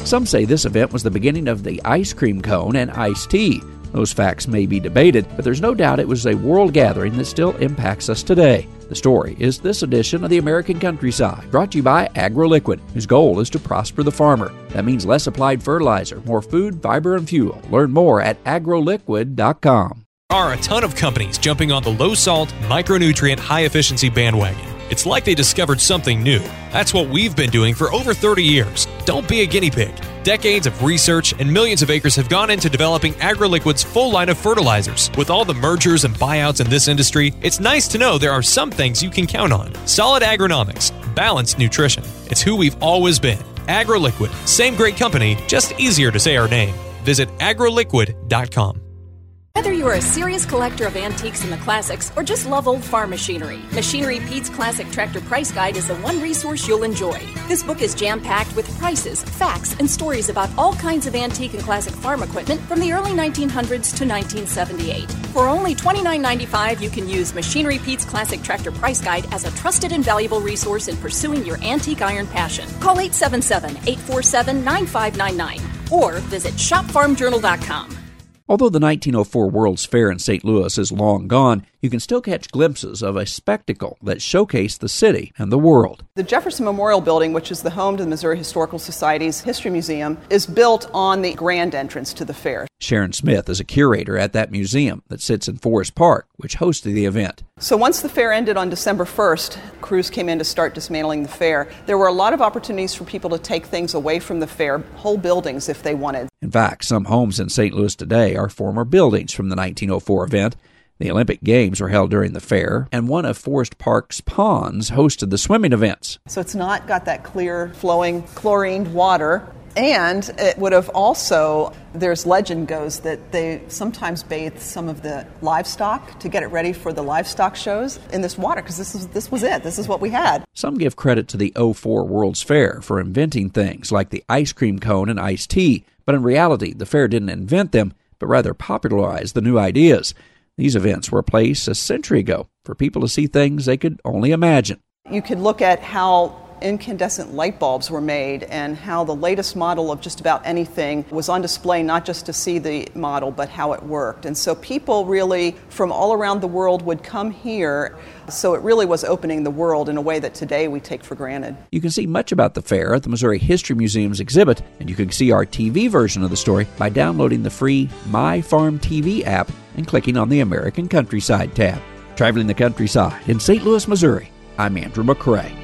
Some say this event was the beginning of the ice cream cone and iced tea. Those facts may be debated, but there's no doubt it was a world gathering that still impacts us today. The story is this edition of the American Countryside, brought to you by AgroLiquid, whose goal is to prosper the farmer. That means less applied fertilizer, more food, fiber, and fuel. Learn more at agroliquid.com. There are a ton of companies jumping on the low-salt, micronutrient, high-efficiency bandwagon. It's like they discovered something new. That's what we've been doing for over 30 years. Don't be a guinea pig. Decades of research and millions of acres have gone into developing AgroLiquid's full line of fertilizers. With all the mergers and buyouts in this industry, it's nice to know there are some things you can count on. Solid agronomics, balanced nutrition. It's who we've always been. AgroLiquid. Same great company, just easier to say our name. Visit agroliquid.com. Whether you are a serious collector of antiques and the classics or just love old farm machinery, Machinery Pete's Classic Tractor Price Guide is the one resource you'll enjoy. This book is jam-packed with prices, facts, and stories about all kinds of antique and classic farm equipment from the early 1900s to 1978. For only $29.95, you can use Machinery Pete's Classic Tractor Price Guide as a trusted and valuable resource in pursuing your antique iron passion. Call 877-847-9599 or visit shopfarmjournal.com. Although the 1904 World's Fair in St. Louis is long gone, you can still catch glimpses of a spectacle that showcased the city and the world. The Jefferson Memorial Building, which is the home to the Missouri Historical Society's History Museum, is built on the grand entrance to the fair. Sharon Smith is a curator at that museum that sits in Forest Park, which hosted the event. So once the fair ended on December 1st, crews came in to start dismantling the fair. There were a lot of opportunities for people to take things away from the fair, whole buildings if they wanted. In fact, some homes in St. Louis today are former buildings from the 1904 event. The Olympic Games were held during the fair, and one of Forest Park's ponds hosted the swimming events. So it's not got that clear, flowing, chlorined water. And it would have also, there's legend goes that they sometimes bathed some of the livestock to get it ready for the livestock shows in this water, because this was it. This is what we had. Some give credit to the '04 World's Fair for inventing things like the ice cream cone and iced tea, but in reality, the fair didn't invent them, but rather popularized the new ideas. These events were a place a century ago for people to see things they could only imagine. You could look at how incandescent light bulbs were made and how the latest model of just about anything was on display, not just to see the model, but how it worked. And so people really from all around the world would come here. So it really was opening the world in a way that today we take for granted. You can see much about the fair at the Missouri History Museum's exhibit, and you can see our TV version of the story by downloading the free My Farm TV app and clicking on the American Countryside tab. Traveling the countryside in St. Louis, Missouri, I'm Andrew McCrae.